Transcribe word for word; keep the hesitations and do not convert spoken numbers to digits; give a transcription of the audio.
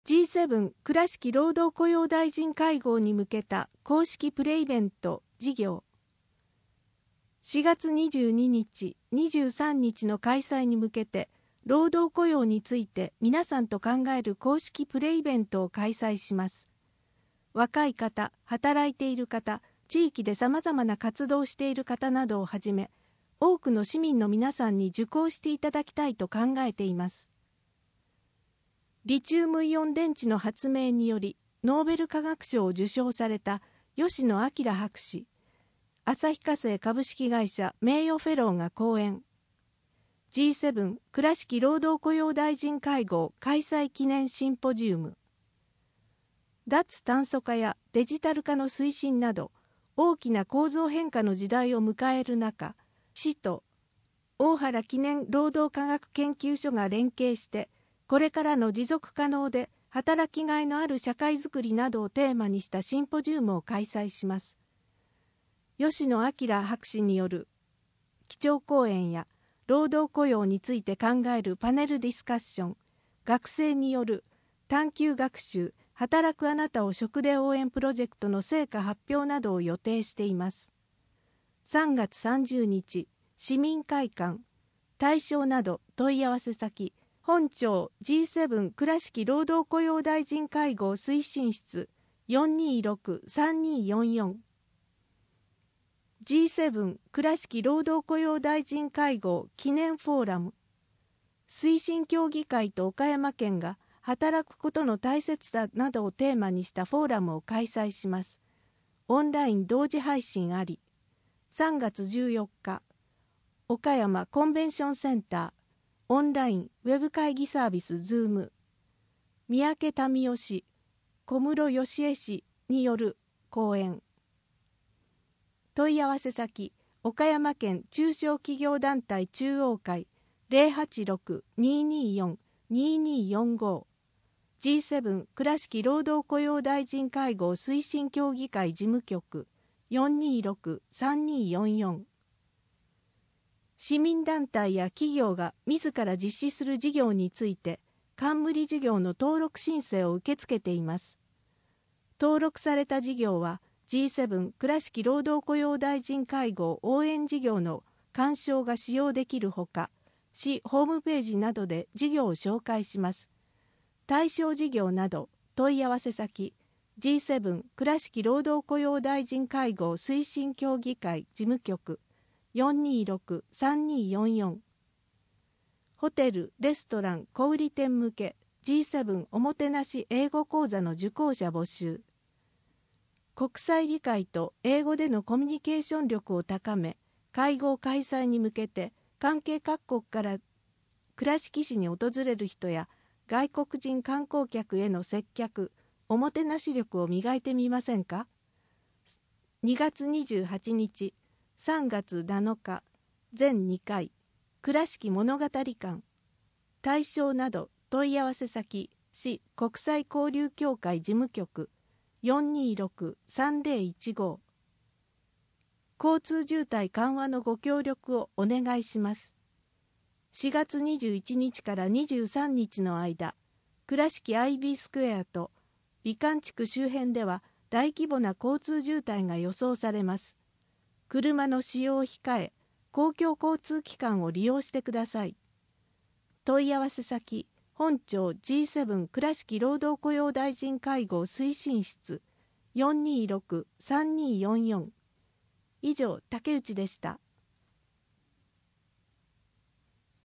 ジーセブン 倉敷労働雇用大臣会合に向けた公式プレイベント事業。しがつにじゅうににち、にじゅうさんにちの開催に向けて、労働雇用について皆さんと考える公式プレイベントを開催します。若い方、働いている方、地域でさまざまな活動をしている方などをはじめ、多くの市民の皆さんに受講していただきたいと考えています。リチウムイオン電池の発明によりノーベル化学賞を受賞された吉野彰博士、旭化成株式会社名誉フェローが講演。 ジーセブン 倉敷労働雇用大臣会合開催記念シンポジウム。脱炭素化やデジタル化の推進など大きな構造変化の時代を迎える中、市と大原記念労働科学研究所が連携してこれからの持続可能で働きがいのある社会づくりなどをテーマにしたシンポジウムを開催します。吉野彰博士による基調講演や労働雇用について考えるパネルディスカッション、学生による探究学習、働くあなたを食で応援プロジェクトの成果発表などを予定しています。さんがつさんじゅうにち、市民会館、対象など問い合わせ先、本庁 ジーセブン 倉敷労働雇用大臣会合推進室 よんにーろく さんにーよんよん ジーセブン 倉敷労働雇用大臣会合記念フォーラム。推進協議会と岡山県が働くことの大切さなどをテーマにしたフォーラムを開催します。オンライン同時配信あり。さんがつじゅうよっか、岡山コンベンションセンターオンラインウェブ会議サービス Zoom、 三宅民夫氏、小室義恵氏による講演。問い合わせ先、岡山県中小企業団体中央会 ゼロはちろく にーにーよん にーにーよんご ジーセブン 倉敷労働雇用大臣会合推進協議会事務局 よんにーろく さんにーよんよん。市民団体や企業が自ら実施する事業について冠事業の登録申請を受け付けています。登録された事業は ジーセブン 倉敷労働雇用大臣会合応援事業の鑑賞が使用できるほか、市ホームページなどで事業を紹介します。対象事業など問い合わせ先 ジーセブン 倉敷労働雇用大臣会合推進協議会事務局よんにーろく さんにーよんよん。ホテル・レストラン・小売店向け ジーセブン おもてなし英語講座の受講者募集。国際理解と英語でのコミュニケーション力を高め、会合開催に向けて関係各国から倉敷市に訪れる人や外国人観光客への接客、おもてなし力を磨いてみませんか。にがつにじゅうはちにち、さんがつなのか、全にかい、倉敷物語館。対象など問い合わせ先、市国際交流協会事務局よんにーろく さんぜろいちご。交通渋滞緩和のご協力をお願いします。しがつにじゅういちにちからにじゅうさんにちの間、倉敷アイビースクエアと美観地区周辺では大規模な交通渋滞が予想されます。車の使用を控え、公共交通機関を利用してください。問い合わせ先、本庁 ジーセブン 倉敷労働雇用大臣会合推進室よんにーろく さんにーよんよん。以上、竹内でした。